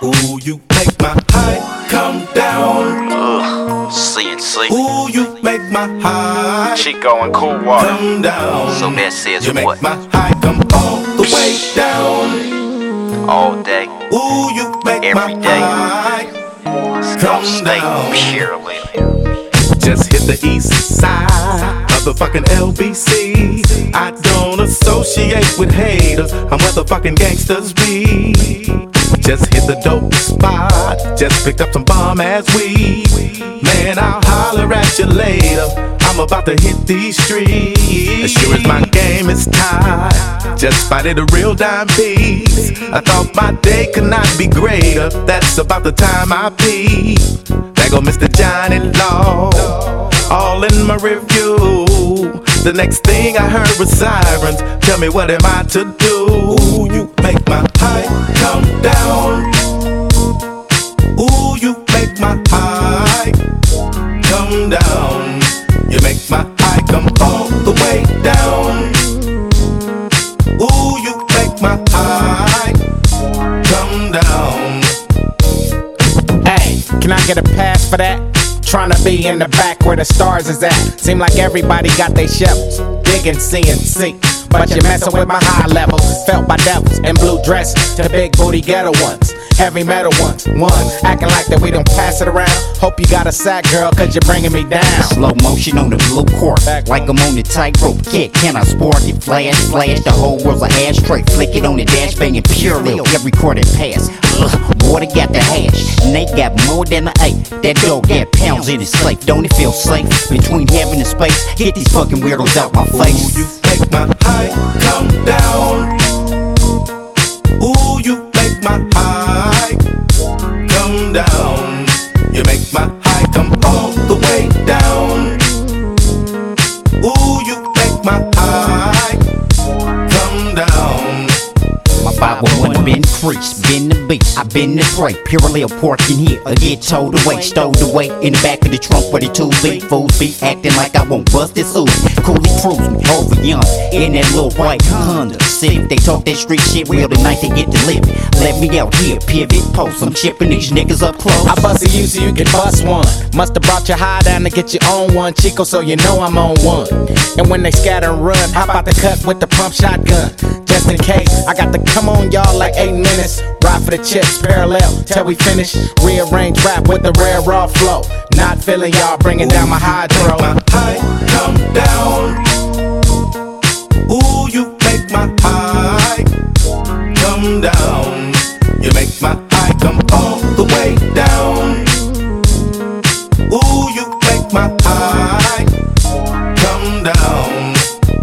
Ooh, you make my high come down. CNC. Ooh, you make my high Chico and Cool Water. come down. So that says you what? make my high come all the way down. All day, Ooh, you make every my day. high Don't come stay down. purely. Just hit the east side of the fucking LBC. I don't associate with haters. I'm where the fucking gangsters be. Just hit the dope spot. Just picked up some bomb ass weed. Man, I'll holler at you later. I'm about to hit these streets. As sure as my game is tied, just spotted a real dime piece. I thought my day could not be greater. That's about the time I peep. There go Mr. Johnny Law, all in my review. The next thing I heard was sirens. Tell me, what am I to do? Ooh, you make my high come down. Ooh, you make my high come down. You make my high come all the way down. Ooh, you make my high come down. Hey, can I get a pass for that? Tryna be in the back where the stars is at. Seem like everybody got they shovels, digging CNC. But you're messing with my high levels. Felt by devils in blue dresses to big booty ghetto ones, heavy metal ones. One acting like that we don't pass it around. Hope you got a sack, girl, cause you're bringing me down. Slow motion on the blue court, like I'm on the tightrope kick. Can I sport it? Flash, flash, the whole world's a ashtray. Flick it on the dash, banging pure lil. Every recorded pass. Water got the hash, Nate got more than an 8. That dog got pounds in his safe. Don't it feel safe between heaven and space? Get these fucking weirdos out my face. Ooh, you make my high come down. Ooh, you make my high come down. You make my high come all the way down. Ooh, you make my high come down. My 501 been creased, been the beast, I been the prey. Purely a pork in here, I get towed away, stowed away in the back of the trunk where the two big fools be acting like I won't bust this ooze. Coolly cruising over young in that little white Honda Civic. They talk that street shit real tonight, they get to live it. Let me out here, pivot, post, I'm chipping these niggas up close. I bust a you so you can bust one. Musta brought your high down to get your own one, Chico, so you know I'm on one. And when they scatter and run, how about the cut with the pump shotgun? Just in case, I got to come on y'all like 8 minutes. Ride for the chips, parallel till we finish. Rearrange rap with the rare raw flow. Not feeling y'all bringing down my hydro. My high come down. Ooh, you make my high come down. You make my high come all the way down. Ooh, you make my high come down.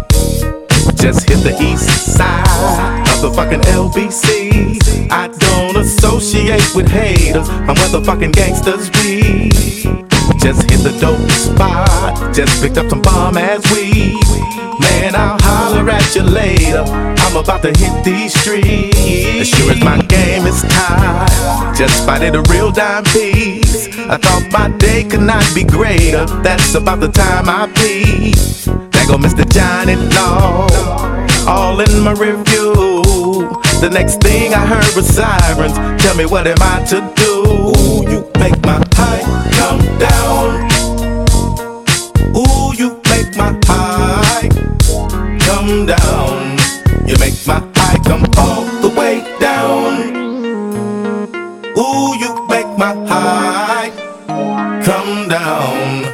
Just hit the east side of the fucking LBC. I don't associate with haters. I'm where the fucking gangsters be. Just hit the dope spot. Just picked up some bomb ass weed. Man, I'll holler at you later. I'm about to hit these streets. As sure as my game is tied, just spotted a real dime piece. I thought my day could not be greater. That's about the time I peep. There go Mr. Johnny Law, all in my review. The next thing I heard was sirens. Tell me, what am I to do? Ooh, you make my high come down. Ooh, you make my high come down. You make my high come all the way down. Ooh, you make my high come down.